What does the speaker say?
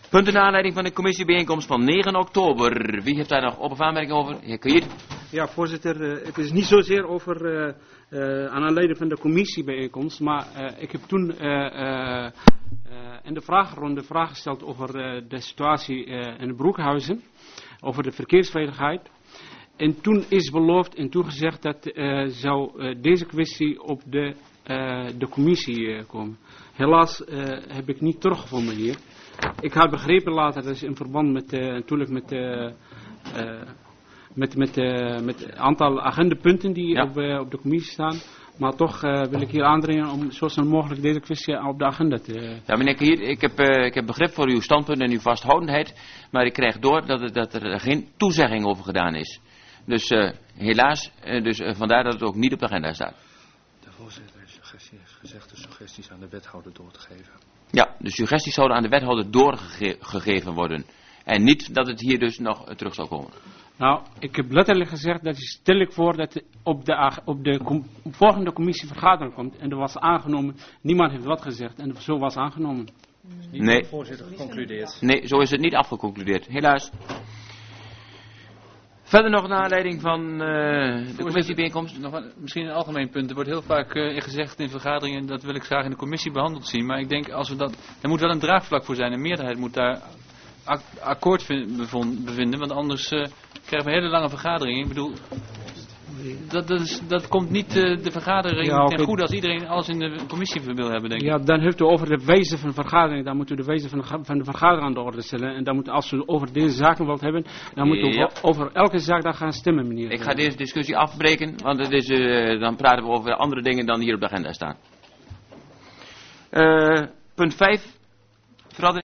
Punten naar aanleiding van de commissiebijeenkomst van 9 oktober. Wie heeft daar nog op- of aanmerking over? Heer Kier. Ja, voorzitter, het is niet zozeer over aan aanleiding van de commissiebijeenkomst, maar ik heb toen in de vragenronde vraag gesteld over de situatie in de Broekhuizen, over de verkeersveiligheid. En toen is beloofd en toegezegd dat zou deze kwestie op de commissie komen. Helaas heb ik niet teruggevonden hier. Ik had begrepen later, dat is in verband met natuurlijk met het aantal agendapunten die op de commissie staan. Maar toch wil ik hier aandringen om zo snel mogelijk deze kwestie op de agenda te... Ja, meneer Kier, ik heb begrip voor uw standpunt en uw vasthoudendheid. Maar ik krijg door dat er geen toezegging over gedaan is. Dus helaas, vandaar dat het ook niet op de agenda staat. De voorzitter heeft gezegd de suggesties aan de wethouder door te geven. Ja, de suggesties zouden aan de wethouder doorgegeven worden. En niet dat het hier dus nog terug zou komen. Nou, ik heb letterlijk gezegd dat stel ik voor dat op de volgende commissievergadering komt. En er was aangenomen, niemand heeft wat gezegd en zo was aangenomen. Niet door de voorzitter geconcludeerd. Nee, zo is het niet afgeconcludeerd, helaas. Verder nog naar aanleiding van de commissiebijeenkomst. Misschien een algemeen punt. Er wordt heel vaak gezegd in vergaderingen, dat wil ik graag in de commissie behandeld zien. Maar ik denk, er moet wel een draagvlak voor zijn. Een meerderheid moet daar akkoord bevinden, want anders krijgen we een hele lange vergadering. Ik bedoel, dat komt niet de vergadering ten goede als iedereen alles in de commissie wil hebben, denk ik. Ja, dan heeft u over de wijze van vergadering, dan moet u de wijze van de vergadering aan de orde stellen. En dan moet, als u over deze zaken wilt hebben, dan moet u over elke zaak daar gaan stemmen, meneer. Ik ga deze discussie afbreken, want het is, dan praten we over andere dingen dan hier op de agenda staan. Punt 5.